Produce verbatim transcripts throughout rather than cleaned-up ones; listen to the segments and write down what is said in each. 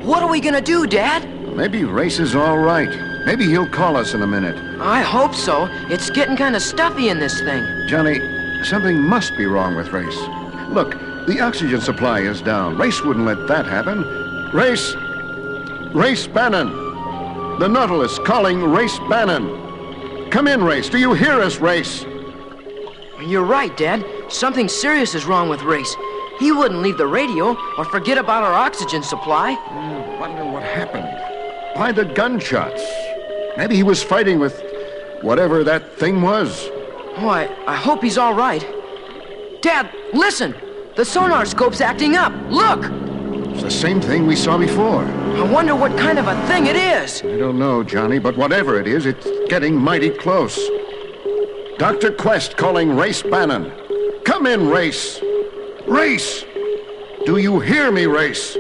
What are we gonna do, Dad? Maybe Race is all right. Maybe he'll call us in a minute. I hope so. It's getting kind of stuffy in this thing. Johnny, something must be wrong with Race. Look, the oxygen supply is down. Race wouldn't let that happen. Race! Race Bannon! The Nautilus calling Race Bannon. Come in, Race. Do you hear us, Race? You're right, Dad. Something serious is wrong with Race. He wouldn't leave the radio or forget about our oxygen supply. Hmm, wonder what happened. Why the gunshots? Maybe he was fighting with whatever that thing was. Oh, I, I hope he's all right. Dad, listen! The sonar scope's acting up. Look! It's the same thing we saw before. I wonder what kind of a thing it is. I don't know, Johnny, but whatever it is, it's getting mighty close. Doctor Quest calling Race Bannon. Come in, Race. Race! Do you hear me, Race?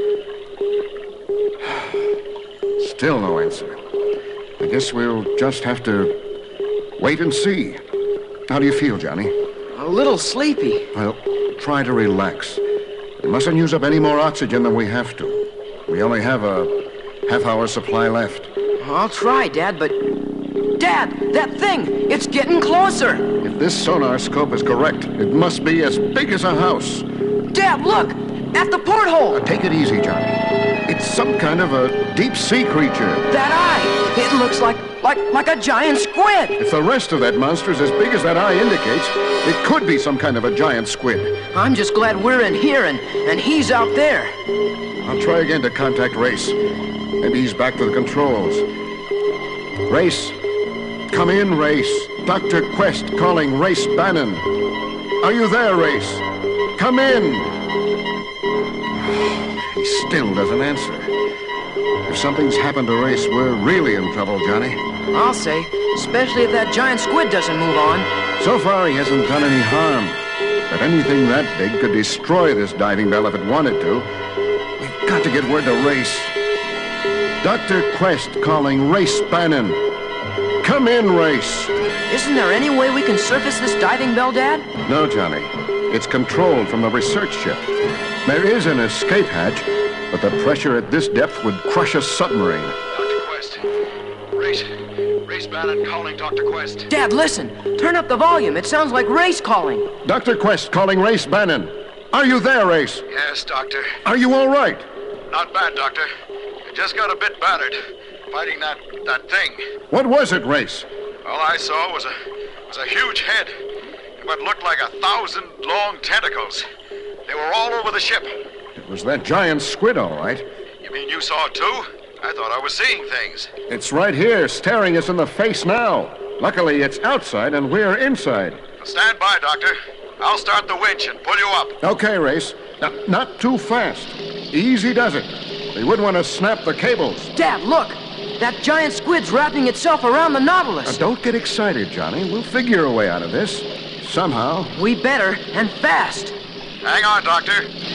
Still no answer. I guess we'll just have to wait and see. How do you feel, Johnny? A little sleepy. Well, try to relax. We mustn't use up any more oxygen than we have to. We only have a half-hour supply left. I'll try, Dad, but... Dad, that thing! It's getting closer! If this sonar scope is correct, it must be as big as a house. Dad, look! At the porthole! Now, take it easy, Johnny. It's some kind of a deep-sea creature. That eye! It looks like, like, like a giant squid! If the rest of that monster is as big as that eye indicates, it could be some kind of a giant squid. I'm just glad we're in here and, and he's out there. I'll try again to contact Race. Maybe he's back to the controls. Race. Come in, Race. Doctor Quest calling Race Bannon. Are you there, Race? Come in. He still doesn't answer. If something's happened to Race, we're really in trouble, Johnny. I'll say, especially if that giant squid doesn't move on. So far, he hasn't done any harm. But anything that big could destroy this diving bell if it wanted to. We've got to get word to Race. Doctor Quest calling Race Bannon. Come in, Race. Isn't there any way we can surface this diving bell, Dad? No, Johnny. It's controlled from the research ship. There is an escape hatch, but the pressure at this depth would crush a submarine. Doctor Quest. Race. Race Bannon calling Doctor Quest. Dad, listen. Turn up the volume. It sounds like Race calling. Doctor Quest calling Race Bannon. Are you there, Race? Yes, Doctor. Are you all right? Not bad, Doctor. I just got a bit battered, fighting that, that thing. What was it, Race? All I saw was a was a huge head. What looked like a thousand long tentacles. They were all over the ship. It was that giant squid, all right. You mean you saw it too? I thought I was seeing things. It's right here, staring us in the face now. Luckily, it's outside and we're inside. Stand by, Doctor. I'll start the winch and pull you up. Okay, Race. Now, not too fast. Easy does it. We wouldn't want to snap the cables. Dad, look. That giant squid's wrapping itself around the Nautilus. Now, don't get excited, Johnny. We'll figure a way out of this. Somehow. We better, and fast. Hang on, Doctor.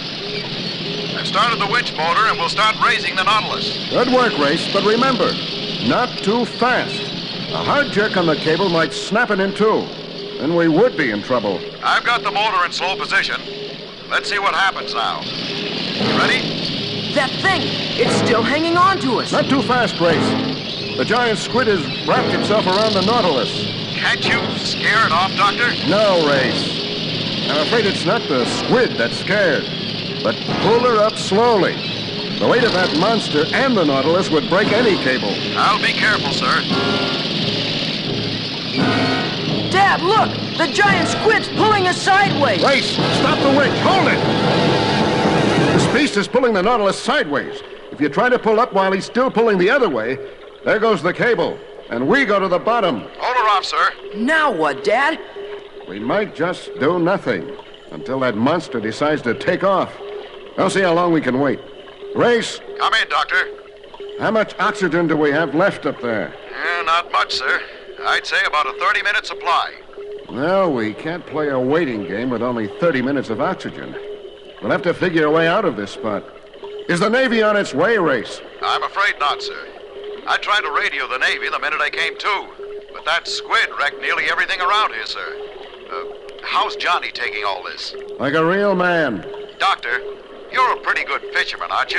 I've started the winch motor and we'll start raising the Nautilus. Good work, Race, but remember, not too fast. A hard jerk on the cable might snap it in two. Then we would be in trouble. I've got the motor in slow position. Let's see what happens now. You ready? That thing, it's still hanging on to us. Not too fast, Race. The giant squid has wrapped itself around the Nautilus. Can't you scare it off, Doctor? No, Race. I'm afraid it's not the squid that's scared. But pull her up slowly. The weight of that monster and the Nautilus would break any cable. I'll be careful, sir. Dad, look! The giant squid's pulling us sideways! Race, stop the winch! Hold it! This beast is pulling the Nautilus sideways. If you try to pull up while he's still pulling the other way, there goes the cable. And we go to the bottom. Hold her off, sir. Now what, Dad? We might just do nothing until that monster decides to take off. I'll see how long we can wait. Race! Come in, Doctor. How much oxygen do we have left up there? Eh, not much, sir. I'd say about a thirty-minute supply. Well, we can't play a waiting game with only thirty minutes of oxygen. We'll have to figure a way out of this spot. Is the Navy on its way, Race? I'm afraid not, sir. I tried to radio the Navy the minute I came to, but that squid wrecked nearly everything around here, sir. Uh, how's Johnny taking all this? Like a real man. Doctor, you're a pretty good fisherman, aren't you?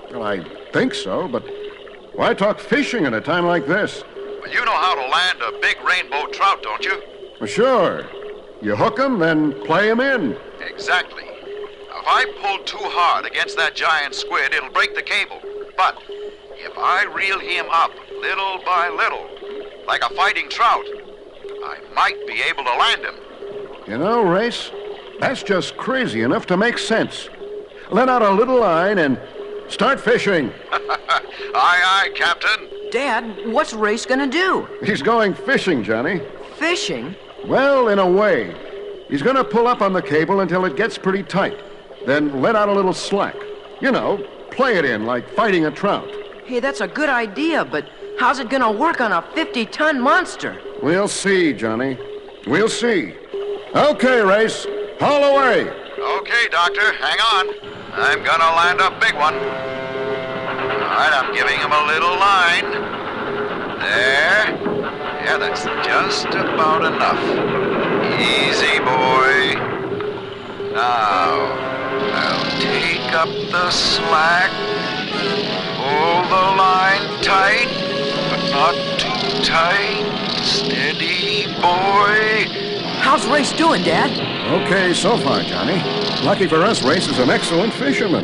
Well, I think so, but why talk fishing at a time like this? Well, you know how to land a big rainbow trout, don't you? Well, sure. You hook 'em, then play 'em in. Exactly. Now, if I pull too hard against that giant squid, it'll break the cable. But if I reel him up little by little, like a fighting trout, I might be able to land him. You know, Race, that's just crazy enough to make sense. Let out a little line and start fishing. Aye, aye, Captain. Dad, what's Race gonna do? He's going fishing, Johnny. Fishing? Well, in a way. He's going to pull up on the cable until it gets pretty tight. Then let out a little slack. You know, play it in like fighting a trout. Hey, that's a good idea, but how's it gonna work on a fifty-ton monster? We'll see, Johnny. We'll see. Okay, Race. Haul away. Okay, Doctor, hang on. I'm gonna land a big one. All right, I'm giving him a little line. There. Yeah, that's just about enough. Easy, boy. Now, I'll take up the slack. Hold the line tight, but not too tight. Steady, boy. How's Race doing, Dad? Okay, so far, Johnny. Lucky for us, Race is an excellent fisherman.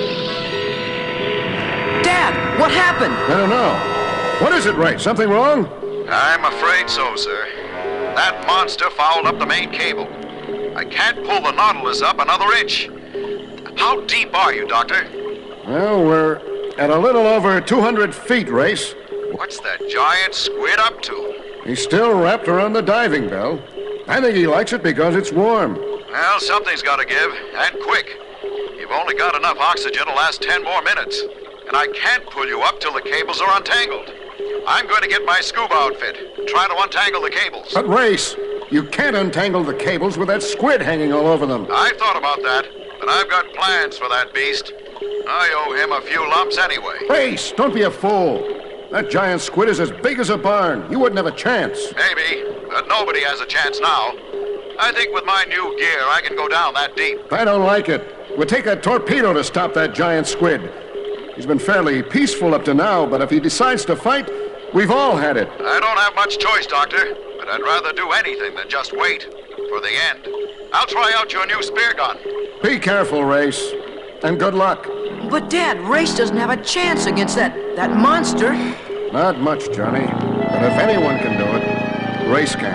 Dad, what happened? I don't know. What is it, Race? Something wrong? I'm afraid so, sir. That monster fouled up the main cable. I can't pull the Nautilus up another inch. How deep are you, Doctor? Well, we're at a little over two hundred feet, Race. What's that giant squid up to? He's still wrapped around the diving bell. I think he likes it because it's warm. Well, something's got to give, and quick. You've only got enough oxygen to last ten more minutes, and I can't pull you up till the cables are untangled. I'm going to get my scuba outfit and try to untangle the cables. But, Race, you can't untangle the cables with that squid hanging all over them. I've thought about that, but I've got plans for that beast. I owe him a few lumps anyway. Race, don't be a fool. That giant squid is as big as a barn. You wouldn't have a chance. Maybe, but nobody has a chance now. I think with my new gear, I can go down that deep. I don't like it. We'll take a torpedo to stop that giant squid. He's been fairly peaceful up to now, but if he decides to fight, we've all had it. I don't have much choice, Doctor, but I'd rather do anything than just wait for the end. I'll try out your new spear gun. Be careful, Race, and good luck. But, Dad, Race doesn't have a chance against that, that monster. Not much, Johnny. But if anyone can do it, Race can.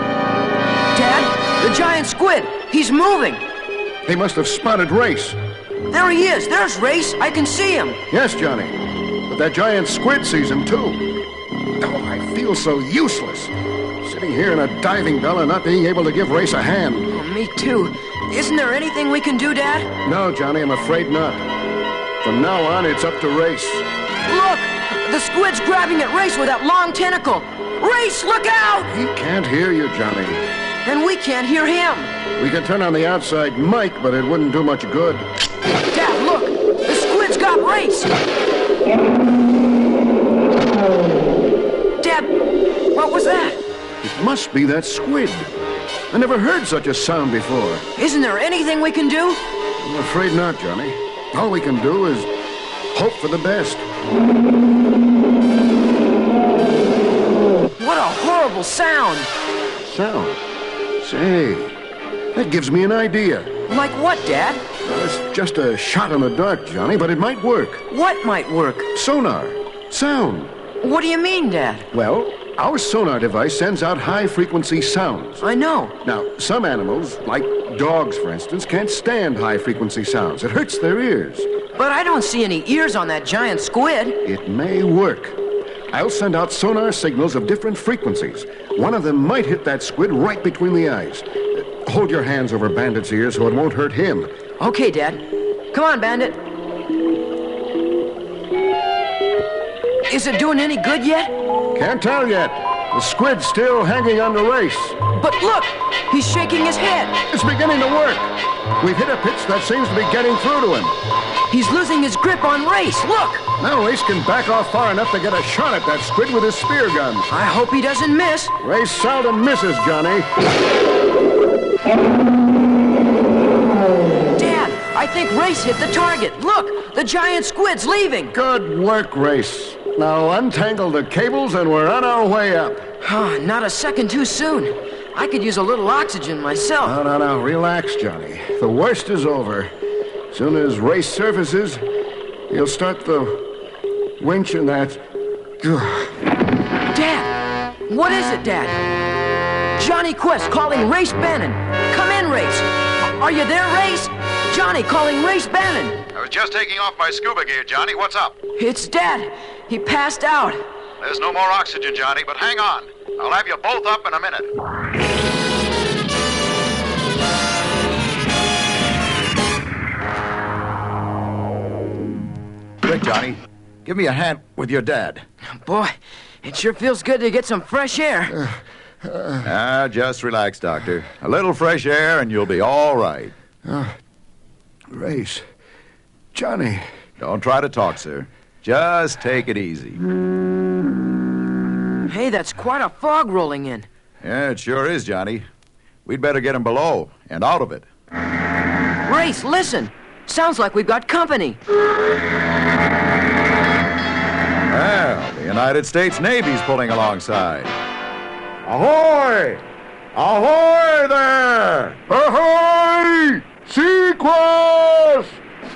Dad, the giant squid, he's moving. He must have spotted Race. There he is. There's Race. I can see him. Yes, Johnny. But that giant squid sees him, too. Oh, I feel so useless. Sitting here in a diving bell and not being able to give Race a hand. Oh, me too. Isn't there anything we can do, Dad? No, Johnny, I'm afraid not. From now on, it's up to Race. Look! The squid's grabbing at Race with that long tentacle. Race, look out! He can't hear you, Johnny. And we can't hear him. We could turn on the outside mic, but it wouldn't do much good. Dad, look! The squid's got Race! Dad, what was that? It must be that squid. I never heard such a sound before. Isn't there anything we can do? I'm afraid not, Johnny. All we can do is hope for the best. What a horrible sound. Sound? Say, that gives me an idea. Like what, Dad? Well, it's just a shot in the dark, Johnny, but it might work. What might work? Sonar. Sound. What do you mean, Dad? Well, our sonar device sends out high-frequency sounds. I know. Now, some animals, like dogs, for instance, can't stand high-frequency sounds. It hurts their ears. But I don't see any ears on that giant squid. It may work. I'll send out sonar signals of different frequencies. One of them might hit that squid right between the eyes. Uh, hold your hands over Bandit's ears so it won't hurt him. Okay, Dad. Come on, Bandit. Is it doing any good yet? Can't tell yet. The squid's still hanging on the Race. But look, he's shaking his head. It's beginning to work. We've hit a pitch that seems to be getting through to him. He's losing his grip on Race. Look! Now Race can back off far enough to get a shot at that squid with his spear guns. I hope he doesn't miss. Race seldom misses, Johnny. Dad, I think think Race hit the target. Look, the giant squid's leaving. Good work, Race. Now untangle the cables and we're on our way up. Oh, not a second too soon. I could use a little oxygen myself. No, no, no. Relax, Johnny. The worst is over. Soon as Race surfaces, he'll start the winch and that. Dad! What is it, Dad? Johnny Quest calling Race Bannon. Come in, Race. Are you there, Race? Johnny calling Race Bannon. I was just taking off my scuba gear, Johnny. What's up? It's Dad. He passed out. There's no more oxygen, Johnny, but hang on. I'll have you both up in a minute. Quick, Johnny. Give me a hand with your dad. Boy, it sure feels good to get some fresh air. Uh, uh, ah, just relax, Doctor. A little fresh air and you'll be all right. Uh, Race. Johnny. Don't try to talk, sir. Just take it easy. Hey, that's quite a fog rolling in. Yeah, it sure is, Johnny. We'd better get him below and out of it. Race, listen. Sounds like we've got company. Well, the United States Navy's pulling alongside. Ahoy! Ahoy there! Ahoy! Sequest!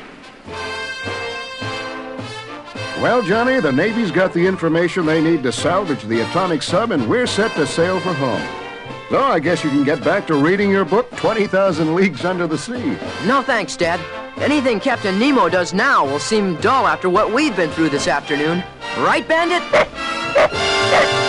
Well, Johnny, the Navy's got the information they need to salvage the atomic sub, and we're set to sail for home. So I guess you can get back to reading your book, twenty thousand Leagues Under the Sea. No thanks, Dad. Anything Captain Nemo does now will seem dull after what we've been through this afternoon. Right, Bandit?